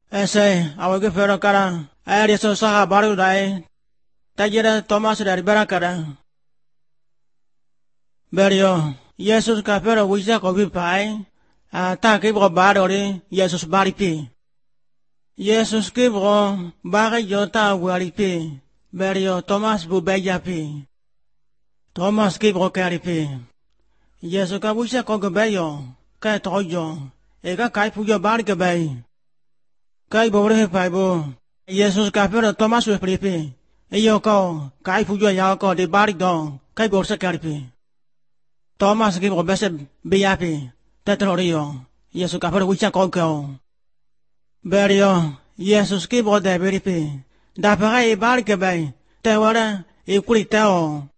Ese, awe ke fero kara, ayari so saha baru dai, tajira Thomas dari barakara. Berio, Yesus ka fero wisa ko bipai, ta ke bro barori, Yesus baripi. Yesus ke bro, bari jota waripi, berio Thomas bu bejapi. Thomas ke bro karipi. Yesus ka wisa ko gebeyo, ka tojo, ega kai pujo bari ke bay. Kai bore pai bo, Yesus ka fero Thomas we pripi. Iyo ko, kai pujo ya ko de bari don, kai bor se karipi. Thomas ke bro bese biapi, tetrorio, Yesus ka fero wisa ko ko. Berio, Yesus ke bro de beripi. Da pare bari ke bay, te wara e kuri tao.